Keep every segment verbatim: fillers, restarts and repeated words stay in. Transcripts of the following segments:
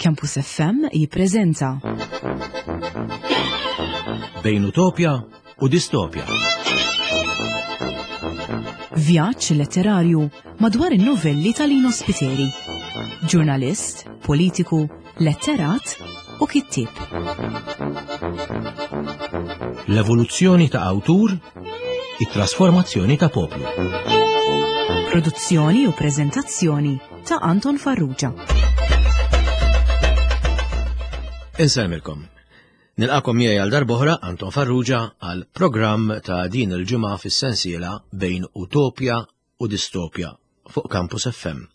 Campus F M jippreżenta Bejn utopja u distopja. Vjaġġ letterarju madwar in-novelli ta' Lino Spiteri. Ġurnalist, politiku, letterat u kittieb. L-evoluzzjoni ta' awtur, it-trasformazzjoni ta' poplu. Produzzjoni u preżentazzjoni ta' Anton Farrugia. Inselmilkom. Nilqakom miegħi għal darb'oħra Anton Farrugia għal programm ta' din il-ġimgħa fis-sensiela bejn utopja u distopja fuq Campus F M.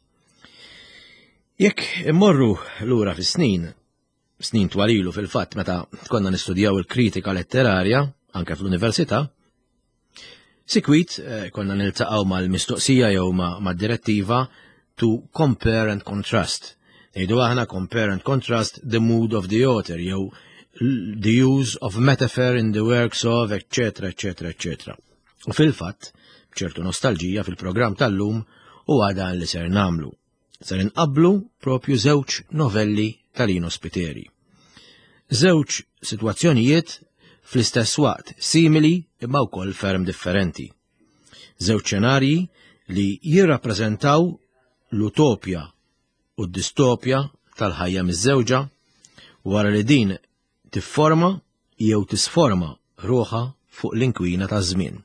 Jekk immorru lura fis-snin, snin twalilu fil-fatt meta konna nistudjaw il-kritika letterarja anke fl-università, sikwit konna niltaqgħu mal-mistoqsija jew mad-direttiva to compare and contrast. Ngħidu aħna compare and contrast the mood of the author jew the use of metaphor in the works of, et cetera, et cetera, et cetera. U fil-fatt, b'ċertu nostalġija fil-programm tal-lum u għada li ser namlu. Ser inqablu propju żewġ novelli ta' Lino Spiteri. Żewġ sitwazzjonijiet fl-istess waqt simili imma wkoll ferm differenti. Żewġ xenarji li jirrappreżentaw l-utopja u d-distopja tal-ħajja miż-żewġa wara li din tifforma jew tisforma ruħha fuq l-inkwina taż-żmien.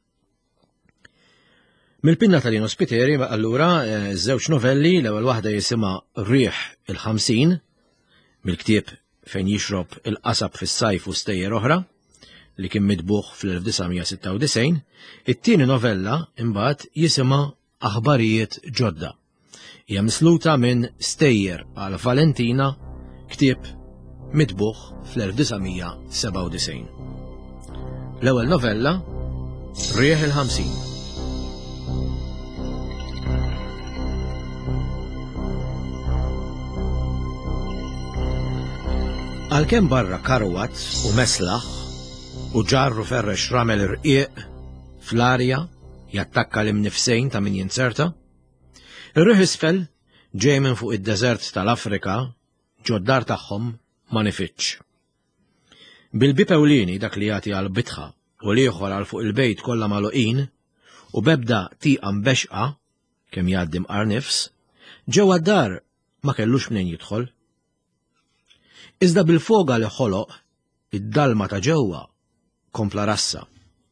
Mill-pinna ta' Lino Spiteri allura żewġ novelli, l-ewwel waħda jisimha Rieħ il-ħamsin, mill-ktieb fejn jixrob il-qasab fis-sajf u stejjer oħra, li kien midbuħ fl-elf tisgħemija sitta u disgħin, it-tieni novella imbagħad jisimha Aħbarijiet ġodda. Hija misluta minn Stejjer għal Valentina, ktieb midbuħ fl-elf tisgħemija seba' u disgħin. L-ewwel novella Rieħ il-ħamsin. Għalkemm barra karwat u meslaħ u ġarru ferrex ramel irqieq fl-arja jattakka l-imnifsejn ta' min jinserta, ir-riħ isfel ġej minn fuq id-deżert tal-Afrika ġoddar tagħhom ma nifitx. Bil-bib ewlieni dak li jagħti għal bitħa u l-ieħor għal fuq il-bejt kollha magħluqin u bebda tieqa mbexqa kemm jgħaddi mqar nifs, ġewwa d-dar ma kellux mnejn jidħol. Iżda bil-foga li ħoloq id-dalma ta' ġewwa kompla rassa.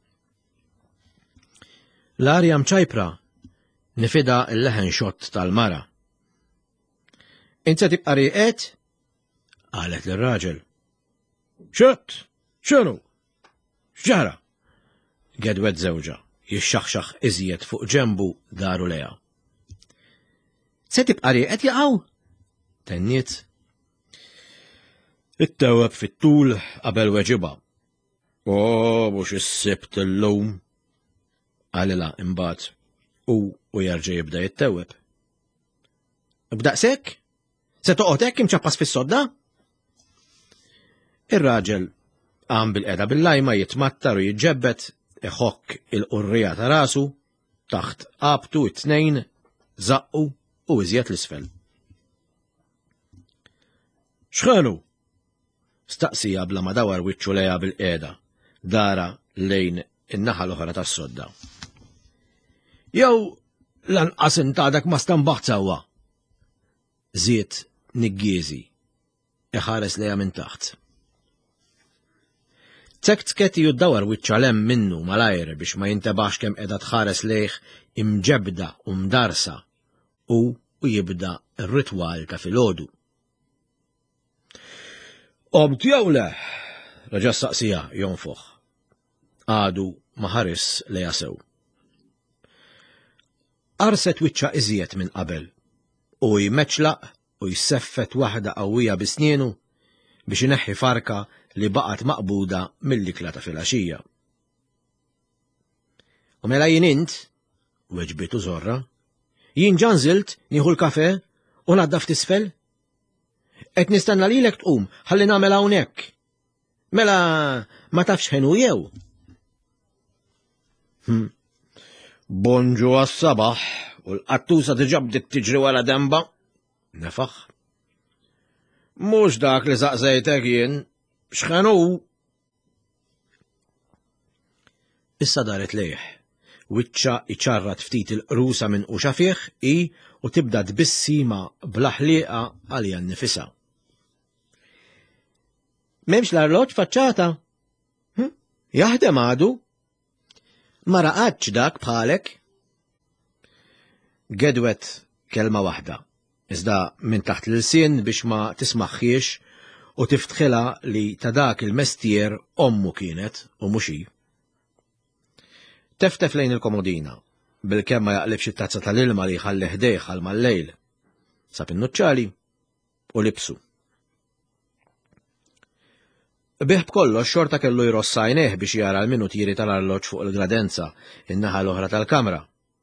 L-arja mċajpra nifida l-leħen xott tal-mara. Inta tibqa' rieqed? Qalet lir-raġel. Xott, x'inhu? X'ġara? Gedwet żewġa, jixxaħxaħ iżjed fuq ġenbu daru leha. Se tibqa' rieqed jaqgħu? Tenniet. Ittewweb fit-tul qabel weġiba. O, mhux is-sibt illum. Għalilha imbagħad u u jerġa' jibda jittewweb. B'daqshekk? Se toqgħod hekk imċappas fis-sodda? Ir-raġel qam bil-qeda bil-lajma jitmattar u jiġġebbed iħokk il-qurrija ta' rasu taħt qabtu it-tnejn żaqqu u iżjed l-isfel. X'ħelu? Staqsija bla ma dawar wiċċu lejha bil-qiegħda, dara lejn in-naħa l-oħra tas-sodda. Jew lanqas intadak ma stambaħt sewwa. Żied niggiezi, iħares lejha minn taħt. Tzekt tketti jiddawar wiċċa lemm minnu malajr biex ma jintebax kemm qiegħda tħares lejh imġebda u mdarsa u u jibda r-ritwal ta' filgħodu. Qomt jew le? Reġa' staqsija jonfoħ. Għadu ma ħares lejha sew. Qarset wiċċa iżjed minn qabel u jmeċlaq u jseffet waħda qawwija bisnienu biex ineħħi farka li baqgħet maqbuda mill-ikla ta' filgħaxija. U mela jien int, weġbitu Żorra, jien ġanżilt nieħu l-kafè u naddaf tisfel? Qed nistenna lilek tqum ħalli nagħmel hawnhekk. Mela ma tafx ħenu jew. Hm. Bonġu għas-sabaħ u l-qattusa diġà bdiet tiġri wara demba. Nefaħ. Mhux dak li zaqżejtek jien, x'ħanu. Issa daret lejh, wiċċa iċarrat ftit il-qrusa minn quxa fih i u tibda tbissima bl-ħlieqa għalija nnifisha. M'hemmx l-arloġġ faċċata? Hm? Jaħdem għadu? Ma raqadx dak bħalek? Gedwet kelma waħda, iżda minn taħt l-sien biex ma tismaħħiex u tiftħilha li ta' dak il-mestier ommu kienet u mhux hi. Teftef lejn il-komodina, bil-kemm ma jaqlibx it-tazza tal-ilma li jħalli ħdejh għal mal-lejl, sab in-nuċċali u libsu. Bih b'kollox xorta kellu jrossa għajnejh biex jara l-minutieri tal-arloġġ fuq il-gradenza in-naħa l-oħra tal-kamra.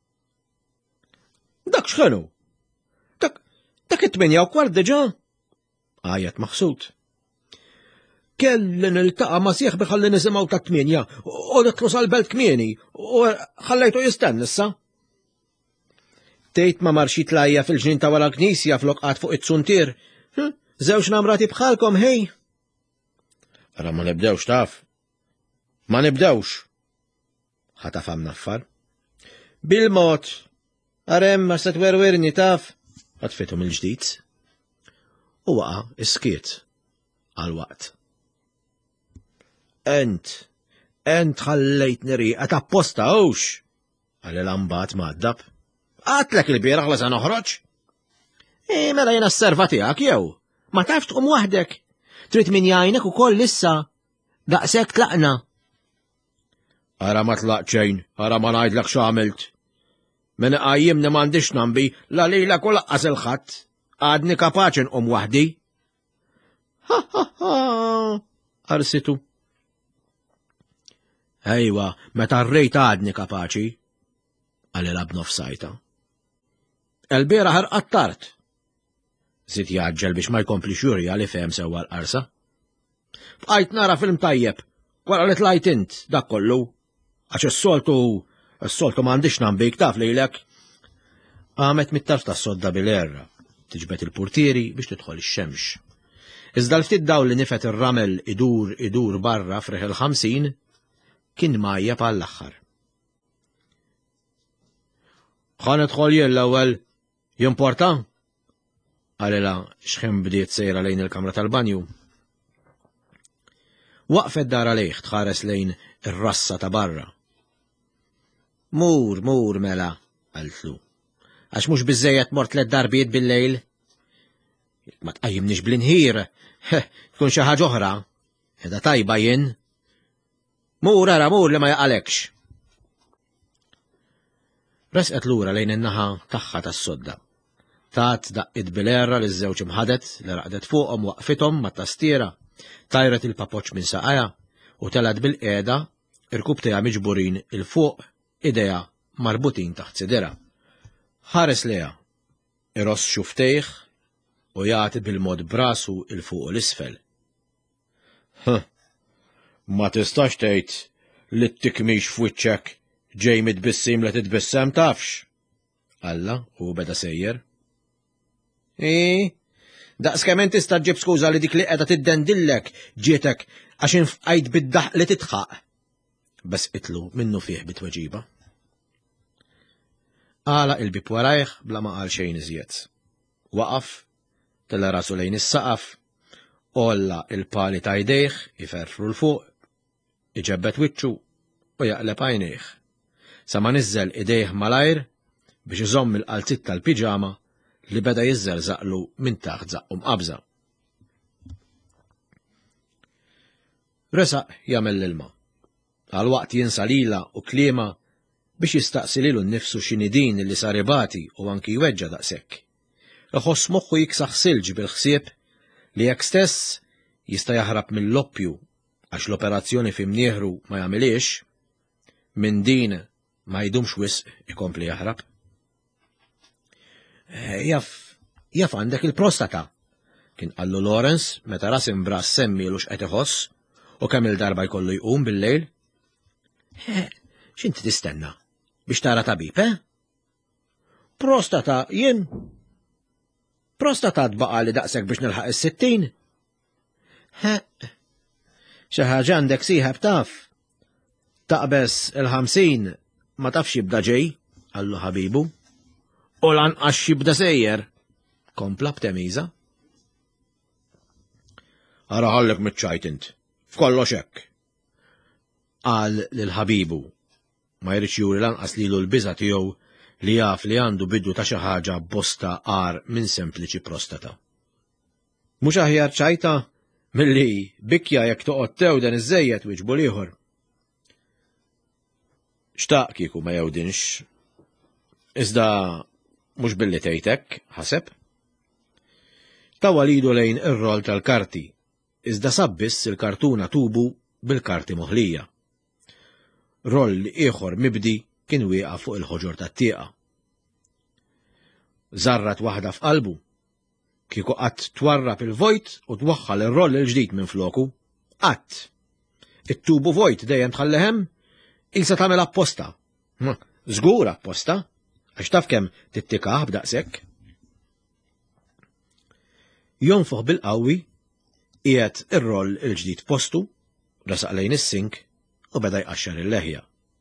Dak x'ħenu? Dak dak it-tminja u kwart diġà? Għajat maħsud. Kelli niltaqa' ma' sieħ biħalli nisimgħu ta' tminja u nitlu sal-belt kmieni u ħallejtu jistenna issa. Tgħid ma marx jitlajja fil-ġnien ta' wara l-knisja floqqat fuq it-suntier. Żewġ namrati bħalkom ħej. Ara ma nibdewx taf. Ma nibdewx. Ħatafam naffar. Bil-mod. Arem ma se twerwirni taf. Ħatfitu mill-ġdid. U waqa' iskiet għal-waqt. Ent, ent ħallejt niriqa ta' posta ux, għalli l-ambat maddab. Għatlek il-bieraħ la sa noħroġ? E, mela jena s-serva tijak jew, ma tafx tqum wahdek, trid min jajnek u koll lissa, daqsek tlaqna. Ara ma tlaqċejn, ara ma najdlek xamilt. Mena għajjimni mandiċ nambi, la li la kolla il-ħadd, għadni kapaċin um wahdi. Ha ha ha, arsitu. Ejwa, meta rrejt għadni kapaċi, għalli lab nofsajta. El-bira ħarqat tard. Zid jaġġel biex ma jkompli xurja li fehem sewa l-qarsa. Bqajt nara film tajjeb, wara li tlajt int, dak kollu, għax is-soltu, is-soltu m'għandix nambik taf lilek. Għamet mit-tarf tas-sodda bil-erra, tiġbed il-purtieri biex tidħol ix-xemx. Iżda l-ftit dawl li nifet ir-ramel idur idur barra friħ il-ħamsin, kien majja pal l-axħar. ħanet xoljer l-ewwel jimporta? Għalila xħem bdiet sejra lejn il-kamra tal-banju. Waqfet dara lejh tħares lejn ir-rassa ta' barra. Mur, mur mela, għaltlu. Għax mhux biżejjed mort tliet darbiet bil-lejl. Ma tqajjimniex bl-inħir, tkun xi ħaġa oħra. Edha tajba jien. Mur ara mur li ma jaqalekx. Resqet lura lejn in-naħa tagħha tas-sodda. Tat daqqit bil-erra li żewġ imħadet li raqdet fuqhom waqfithom mat-tastiera, tajret il-papoċ minn saqajja u telat bil-qiegħda irkub tiegħha miġburin il-fuq idejha marbutin taħt sidera. Ħares leha, iross xuftejh u jagħti bil-mod brasu il-fuq u l-isfel. Ma tistax tgħid li t-tikmix f'wiċċek ġej mitbissim li titbissem tafx. Alla u beda sejjer. I, daqskemm tista' ġib skuża li dik li qiegħda tiddendillek ġietek għax infqajt bid-daħq li titħaq. Bes qitlu minnu fih bit-tweġiba. Għala il-bib warajh bla ma qal xejn iżjed. Waqaf, tella rasu lejn is-saqaf, olla il-pali ta' jdejh iferfru l-fuq, iġebbet wiċċu u jaqleb għajnejh. Sa ma niżżel idejh malajr biex iżomm il-qalzit tal-piġama li beda jiżżerżaqlu minn taħt zaqqum qabża. Resaq jagħmel l-ilma. Għalwaqt jinsa lila u kliema biex jistaqsi lilu nnifsu x'inhi din li saribati u anki jweġġa daqshekk. Iħoss moħħu jiksaħ silġ bil-ħsieb li jekk stess jista' jaħrab mill-loppju għax l-operazzjoni fimnieħru ma jagħmilix, minn din ma jdumx wisq ikompli jaħrab. Jaf, jaf għandek il-prostata, kien qallu Lawrence meta ras imbras semmi lux qed iħoss u kemm il-darba jkollu jqum bil-lejl. X'inti tistenna biex tara tabib, eh? Prostata jien. prostata tbaqa li daqshekk biex nilħaq is-sittin? He, xi ħaġa għandek sieħeb taf. Taqbes il-ħamsin ma tafx jibda ġej, għallu ħabibu. U lanqas jibda sejjer, kompla b'temiża. Ara ħallek mitċajt int, f'kollox hekk. Qal lil ħabibu, ma jridx juri lanqas lilu l-biża' tiegħu li jaf li għandu bidu ta' xi ħaġa bosta għar minn sempliċi prostata. Mhux aħjar ċajta milli bikja jekk toqgħod tewden iż-żejjed wieġbu ieħor. Xtaq kieku ma jewdinx, iżda mhux billi tgħidlek, ħaseb. Tawa lidu lejn ir-rol tal-karti, iżda sabbiss il-kartuna tubu bil-karti moħlija. Roll ieħor mibdi kien wieqa fuq il-ħoġor tat-tieqa. Żarrat waħda f'qalbu, kieku qatt twarrab il-vojt u twaħħal ir-roll il-ġdid minn floku, qatt. It-tubu vojt dejjem tħallehem, ilsa tagħmel apposta. Żgur apposta, għax taf kemm tittikaħ b'daqshekk. Jonfoħ bil-qawwi qiegħed ir-roll il-ġdid postu, rasaq lejn is-sink u beda jqaxxar il-leħja.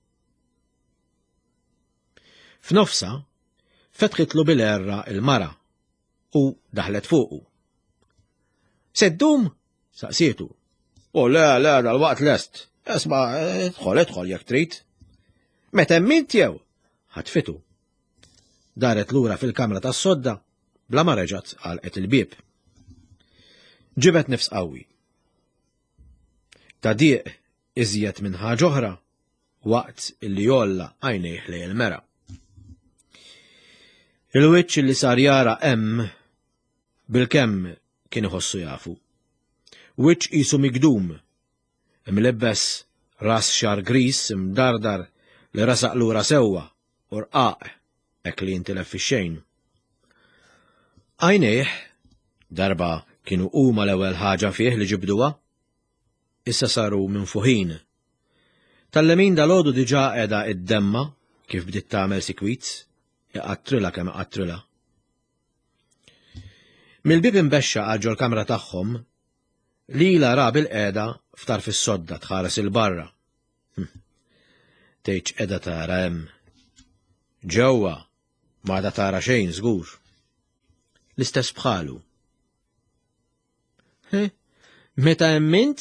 F'nofsa fetħitlu bil-erra il-mara u daħlet fuqu. Seddum? Saqsietu. U le, le, dal-waqt lest. Esma, idħol, idħol jekk trid. Meta mint jew? Ħatfitu. Daret lura fil-kamra tas-sodda bla ma reġgħet għalqet il-bieb. Ġibet nifs qawwi. Ta' dieq iżjed minn ħaġa oħra waqt illi jolla għajnejh lejn il-mera. Il-wiċċ li sar jara hemm bil-kemm kien iħossu jafu. Wiċċ qisu migdum, imlebbes ras xar gris imdardar li rasaq lura sewwa u rqaq hekk li jintilef fix-xejn. Għajnejh darba kienu huma l-ewwel ħaġa fih li ġibduha, issa saru minn fuħin. Tal-lemin dal-għodu diġà qiegħda id-demma kif bdiet tagħmel sikwits, iqattrila kemm iqattrila. Mill-bib imbexxa għal ġol kamra tagħhom lila ra bil-qiegħda ftar fis-sodda tħares il-barra. Tgħidx qiegħda tara hemm. Ġewwa m'għadha tara xejn żgur. L-istess bħalu. Meta hemmint?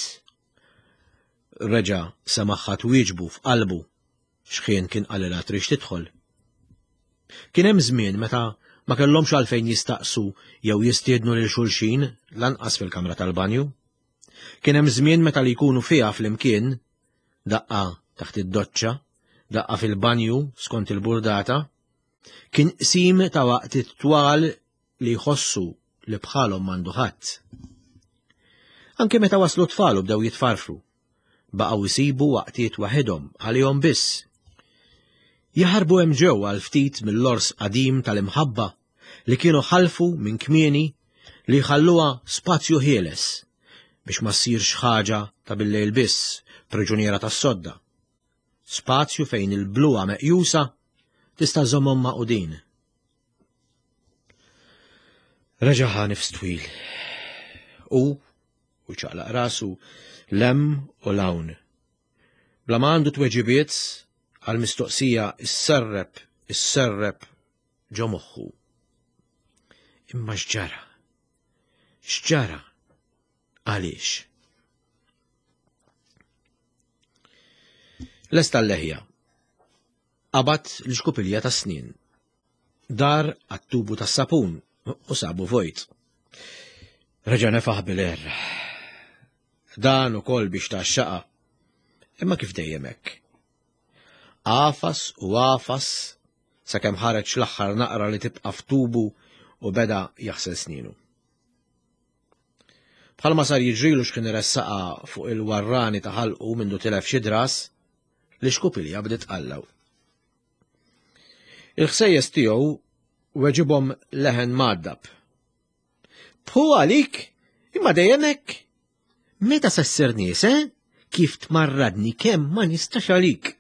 Reġa' semaħħa twieġbu f'qalbu x'kien kien qalilha trix tidħol. Kien hemm żmien meta ma kellhomx għalfejn jistaqsu jew jistiednu lil xulxin lanqas fil-kamra tal-banju. Kien hemm żmien meta li jkunu fiha flimkien, daqqa taħt id-doċċa, daqqa fil-banju skont il-burdata, kien qsim ta' waqt it-twal li jħossu li bħalhom m'għandu ħadd. Anke meta waslu tfalu bdew jitfarfru, baqgħu jsibu waqtiet waħedhom għalihom biss. Jaħarbu hemm ġewwa għal ftit mill-ors qadim tal-imħabba li kienu ħalfu minn kmieni li jħalluha spazju ħieles biex ma ssirx ħaġa ta' billejl biss priġuniera tas-sodda. Spazju fejn il-bluqa meqjusa tista' żommhom maqudin. Reġa' nifs twil. U u ċaqlaq rasu lem u lawn. Bla ma għandu tweġibiet għal-mistoqsija is-serreb, is-serreb ġo moħħu. Imma x'ġara? X'ġara? Għaliex? Lesta l-leħja. Qabad l-xkupilja ta' snin. Dar għat-tubu tas sapun u sabu vojt. Reġa' nefaħ bil-erra. Dan ukoll biex taxxaqa, imma kif dejjem hekk. Għafas u għafas sakemm ħareġ l-aħħar naqra li tibqa' f'tubu u beda jaħsel sninu. Bħalma sar jiġrilu x'kien iressaqa fuq il-warrani ta' ħalqu mindu tilef xi dras li xkupilja bdiet tqallaw. Il-ħsejjes tiegħu weġibhom leħen m'għaddab. Bħu għalik, imma dejjem hekk. Meta sesser nies, eh? Kif tmarradni kemm ma nistax għalik.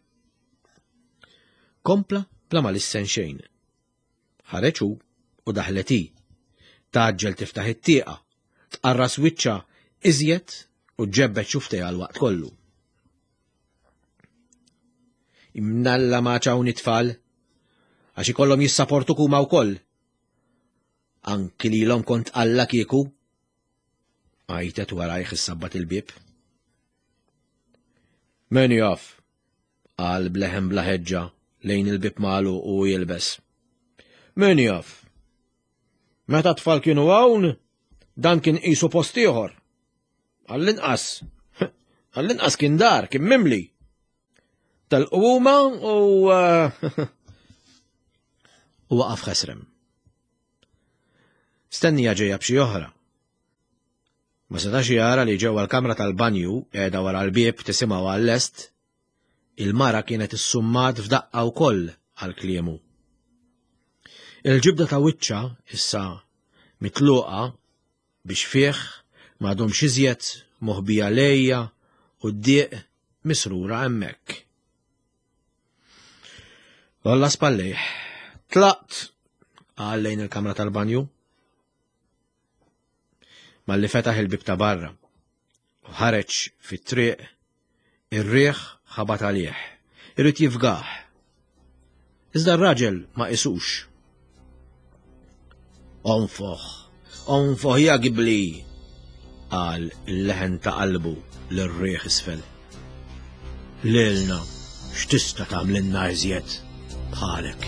Kompla bla ma lissen xejn. Ħareġ hu u daħlet hi. taġġel tiftaħ it-tieqa, tqarras wiċċa iżjed u ġebbet xuftejha l-waqt kollu. Imnalla ma ċawn it-tfal, għax ikollhom jissaportu kuma wkoll. Anki lilhom kont Alla kieku, għajtet warajh issabbat il-bib. Min jaf, qal bleħem bla ħeġġa lejn il-bib malu u jilbes. Min jaf, meta tfal kienu hawn, dan kien qisu post ieħor. Għall-inqas, għall-inqas kien dar, kien mimli. Tal-qwuma u u waqaf ħesrem. Stennija ġejja b'xi oħra. Ma setax jara li ġewwa l-kamra tal-banju qiegħda wara l-bieb tisimgħu għall-lest, il-mara kienet issummat f'daqqa wkoll għall-kliemu. Il-ġibda ta' wiċċa issa mitluqa biex fih m'għadhomx iżjed moħbija lejja u d-dieq misrura hemmhekk. Alla spallejh, tlaqt qal lejn il-kamra tal-banju. Malli fetaħ il-bib ta' barra u ħareġ fit-triq, ir-riħ ħabat għalih, irid jifgaħ. Iżda r-raġel ma qisux. Onfoħ, onfoħ jagibli, qal il-leħen ta' qalbu lir-riħ isfel. Lilna x'tista' tagħmlilna iżjed bħalek.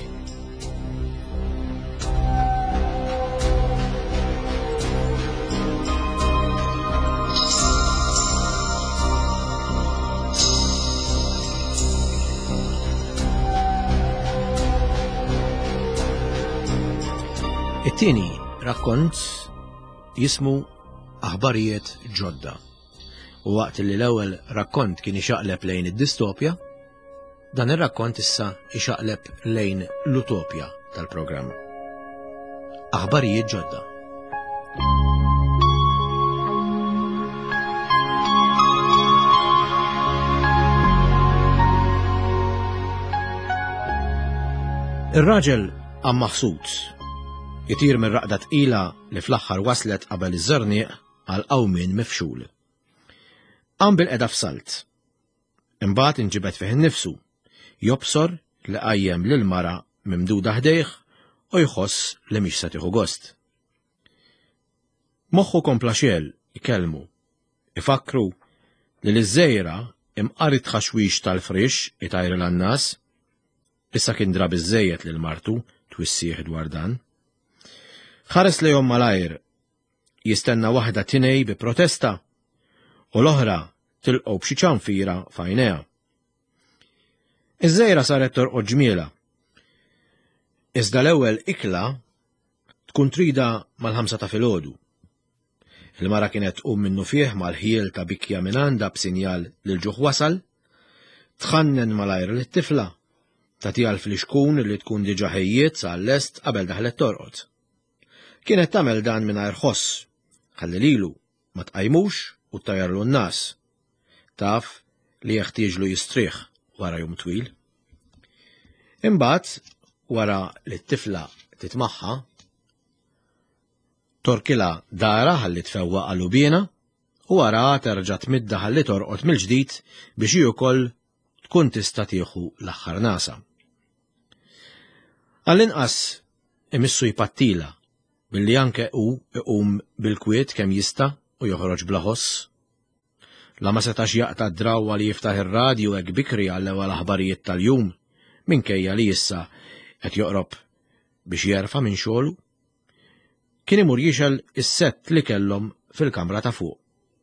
It-tieni rakkont jismu Aħbarijiet ġodda. U waqt li l-ewwel rakkont kien ixaqleb lejn id-distopja, dan ir-rakkont issa ixaqleb lejn l-utopja tal-programm. Aħbarijiet ġodda. Ir-raġel għam maħsud jitir minn raqda tqila li fl-aħħar waslet qabel iż-żarnieq għal qawmien mifxul. Qam bil-qeda f'salt. Imbagħad inġibet fih innifsu, jobsor li qajjem lil mara mimduda ħdejh u jħoss li mhix se tieħu gost. Moħħu kompla xel ikellmu, ifakru li l-żejra imqarit ħaxwix tal-frix itajr l-annas, issa kien drab iż-żejjed lil martu twissieħ dwar dan. Ħares lejhom malajr, jistenna waħda tinej bi protesta u l-oħra tilqgħu b'xi ċanfira f'għajnejha. Iż-żejra saret torqod ġmiela. Iżda l-ewwel ikla tkun trida mal-ħamsa ta' filgħodu. Il-mara kienet tqum minnu fih mal-ħiel ta' bikja minn għandha b'sinjal li l-ġuħ wasal, tħannen malajr lit-tifla tagħtiha l-fliexkun li tkun diġà ħejjiet għall-lest qabel daħlet torqod. Kienet tagħmel dan mingħajr ħoss, ħalli lilu ma tqajmux u ttajjarlu n-nas. Taf li jeħtieġlu jistrieħ wara jum twil. Imbagħad wara li t-tifla titmaħħa, torkilha dara ħalli tfewwa għal-ubiena u wara terġa' tmidda ħalli torqod mill-ġdid biex hi wkoll tkun tista' tieħu l-aħħar nasa. Għall-inqas imissu jpattila billi anke hu iqum bil-kwiet kemm jista' u joħroġ bla ħoss. La ma setax jaqta' d-drawwa li jiftaħ ir-radju hekk bikri għall-ewwel aħbarijiet tal-jum minkejja li issa qed joqrob biex jerfa' minn xogħlu. Kien imur jixel is-sett li kellhom fil-kamra ta' fuq.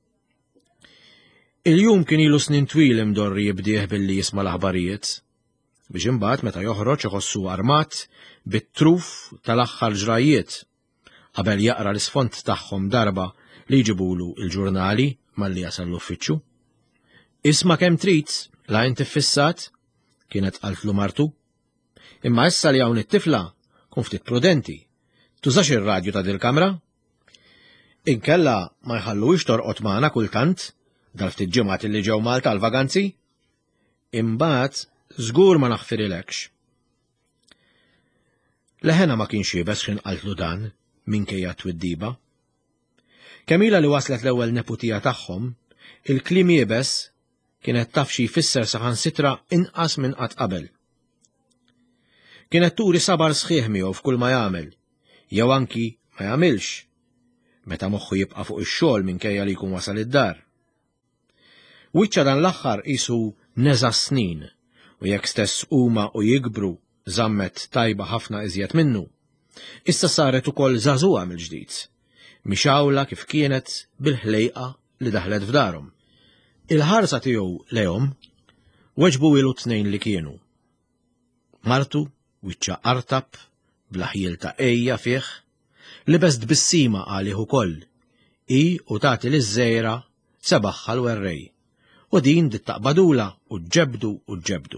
Il-jum kien ilu snin twil imdorri jibdieħ billi jisma' l-aħbarijiet biex imbagħad meta joħroġ iħossu armat bit-truf tal-aħħar ġrajiet qabel jaqra l-isfond tagħhom darba li jġibulu il-ġurnali malli jasal l-uffiċċju. Isma' kemm trid la inti fissat, kienet qaltlu martu. Imma issa li hawn it-tifla kun ftit prudenti. Tużax ir-radju ta' dil-kamra? Inkella ma jħallux torqod magħna kultant dal-ftit ġimgħat li ġew Malta l-vaganzi? Imbagħad żgur ma naħfirilekx. Leħena ma kienx jibes x'inqaltlu dan minkejja twiddiba. Kemm ilha li waslet l-ewwel neputija tagħhom, il-kliem jiebes kienet taf xi jfisser saħansitra inqas minn qatt qabel. Kienet turi sabar sħiħ miegħu f'kull ma jagħmel, jew anki ma jagħmilx, meta moħħu jibqa' fuq ix-xogħol minkejja li jkun wasal id-dar. Wiċċa dan l-aħħar qisu neża' snin u jekk stess huma u jikbru żammet tajba ħafna iżjed minnu, issa saret ukoll żagħżugħa mill-ġdid, mixawla kif kienet bil-ħlejqa li daħlet f'darhom. Il-ħarsa tiegħu lehom weġbu ilu tnejn li kienu. Martu wiċċa qartab blaħjil ta' ejja fih li best bissima għalih ukoll i u tagħti liż-żejra sebaħħa l-werrej u din dittaqbadula u ġebdu u ġebdu.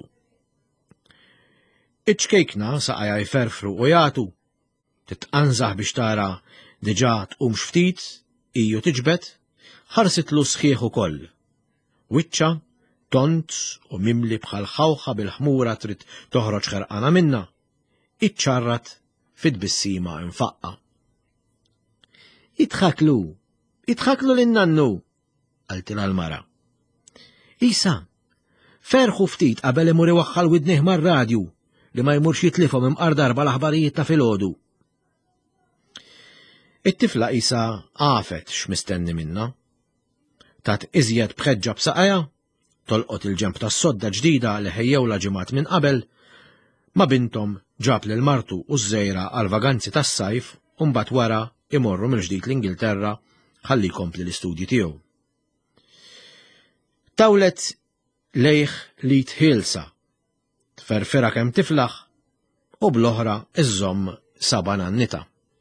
Iċ-ċkejkna saqajja jferfru u jagħtu titqanżaħ biex tara diġà tqumx ftit iju tiġbed, ħarsitlu sħiħ ukoll. Wiċċa tont u mimli bħal ħawħa bil-ħmura trid toħroġ ħerqana minna, iċċarrat fid-bissima infaqqa. Idħaklu, idħaklu lin-nannu, qaltilha l-mara. Isa, ferħu ftit qabel imur iwaħħal widnih mar-radju li ma jmurx jitlifhom imqar darba l-aħbarijiet ta' filgħodu. It-tifla isa għafet x'mistenni minna. Tat iżjed bħeġġa b'saqajja, tolqot il-ġemp tas-sodda ġdida li ħejjewla ġimgħat minn qabel, ma bintom ġab lil martu u żejra għal vaganzi tas-sajf u mbagħad wara imorru mill-ġdid l-Ingilterra ħalli jkompli l-istudji tiegħu. Tawlet lejh li tħilsa, tferfera kemm tiflaħ u bl-oħra iżżomm saba' nannita.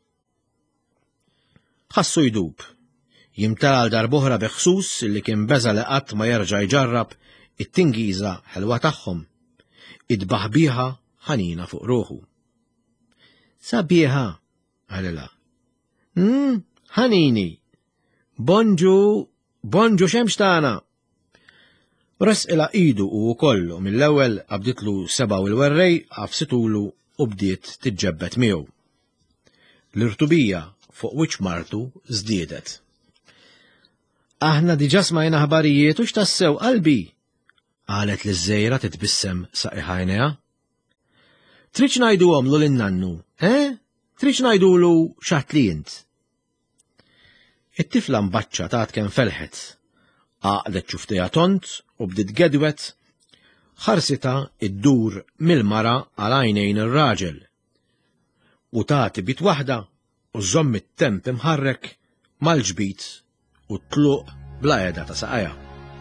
Ħassu jdub, jimtala għal darb'oħra biħsus li kien beża li qatt ma jerġa' jġarrab it-tingiża ħelwa tagħhom, idbaħ biha ħanina fuq ruħu. Sabiħa, għalila. Hmm, ħanini, bonġu, bonġu xemx tagħna. Resqila idu u kollu mill-ewwel qabditlu sebaw il-werrej għafsitulu u bdiet tiġġebbet miegħu. L-irtubija fuq wiċċ martu żdiedet. Aħna diġà smajna ħbarijiet u x'tassew qalbi, qalet liż-żejra titbissem saqiħajnejha. Tridx ngħiduhomlu lin-nannu, eh? Tridx ngħidulu x'għadt li int. It-tifla mbaċċa tat kemm felħet, għaqdet ċuftejha tont u bdiet gedwet, ħarsita iddur mill-mara għal għajnejn ir-raġel u tagħti bit waħda u żomm it-temp imħarrek mal-ġbit u tluq bla qiegħda ta' saqajja.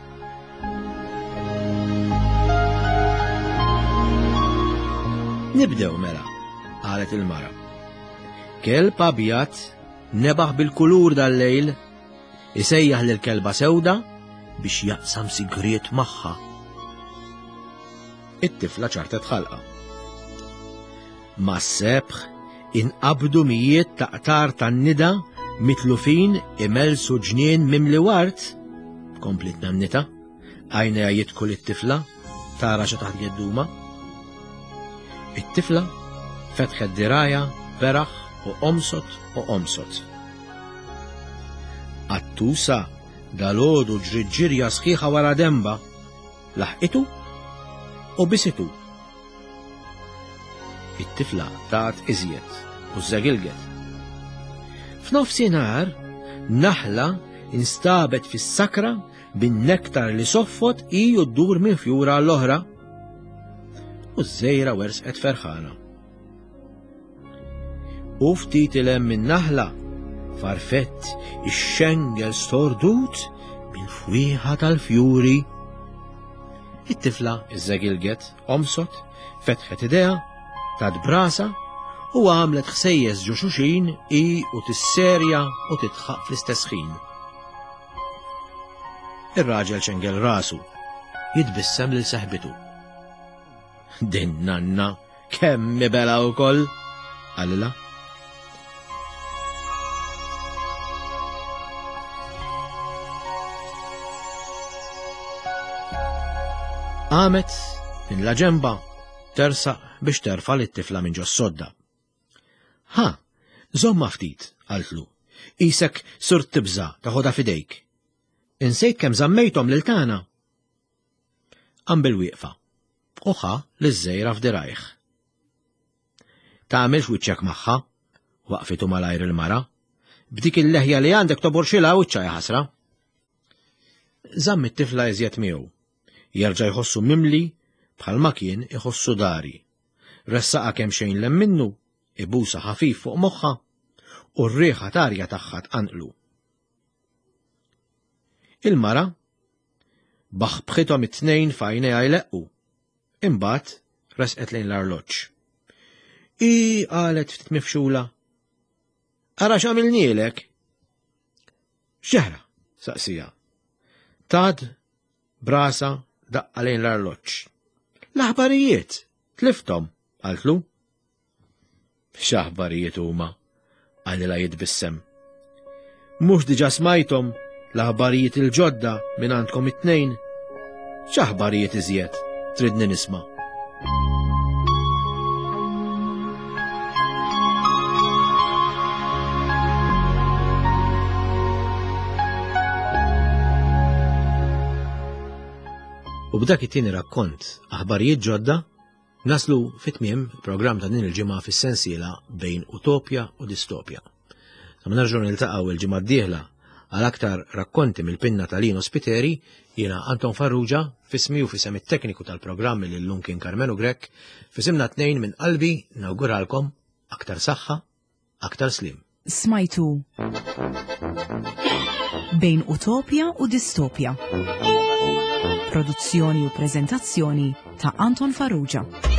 Nibdew mela, qalet il-mara. Kelb abjad nebaħ bil-kulur dal-lejl isejjaħ lil-kelba sewda biex jaqsam sigriet magħha. It-tifla ċartet ħalqa. Mas-sebħ inqabdu mijiet ta' qtar tan-nida mitlufin imelsu ġnien mimli wart, komplit nannita, għajnejha jidkul it-tifla tara xi taħt jedduma. It-tifla fetħet diraja beraħ u omsot u omsot. Attusa dalodu ġriġġirja sħiħa wara demba, laħqitu u bisitu. It-tifla tat iżjed u żegilget. F'nofsinhar naħla instabet fis-sakra bin-nektar li soffot i u ddur minn fjura l-oħra u żejra wersqet ferħana. U ftit ilem minn naħla farfett ix-xengel stordut bil-fwieħa tal-fjuri. It-tifla iżżegilget, omsot, fetħet idea, tad brasa u għamlet ħsejjes ġo xuxin i u tisserja u titħaq fl-istess ħin. Ir-raġel ċengel rasu, jitbissem lil seħbitu. Din nanna kemm mibela wkoll, għalila. Għamet min la ġemba tersaq biex terfa' lit-tifla minn ġo s-sodda. Ha, Żomma ftit, qaltlu, isek sur tibża taħodha fidejk. Insejt kemm żammejthom lil tagħna. Qam bil-wieqfa, uħa li żżejra f'dirajh. Tagħmilx wiċċek magħha, waqfitu malajr il-mara, b'dik il-leħja li għandek tobor xilha wiċċha ħasra. Żamm it-tifla iżjed miegħu, jerġa' jħossu mimli bħalma kien iħossu dari. Ressaqa kemm xejn lem minnu, ibusa ħafif fuq moħħa u r-rieħa tarja tagħha tqanqlu. Il-mara baħbħithom it-tnejn f'għajnejha jleqqu, imbagħad resqet lejn l-arloġġ. I qalet ftit mifxula. Ara x'għamilnielek? X'ġara? Saqsija. Tad brasa daqqa lejn l-arloġġ. L-aħbarijiet, tliftom, qaltlu. X'aħbarijiet huma? Għalila jitbissem. Mhux diġà smajthom l-aħbarijiet il-ġodda minn għandkom it-tnejn. X'aħbarijiet iżjed tridni nisma'? U b'dak it-tieni rakkont aħbarijiet ġodda naslu fit-tmiem programm ta' din il-ġimgħa fis-sensiela bejn utopja u distopja. Sa nerġgħu niltaqgħu il-ġimgħa d-dieħla għal aktar rakkonti mill-pinna ta' Lino Spiteri, jiena Anton Farrugia, fismi u fisem it-tekniku tal-programmi lil Lunkin Karmenu Grek, fisimna tnejn minn qalbi nawguralkom aktar saħħa, aktar slim. Smajtu bejn utopja u distopja. Produzzjoni u preżentazzjoni ta' Anton Farrugia.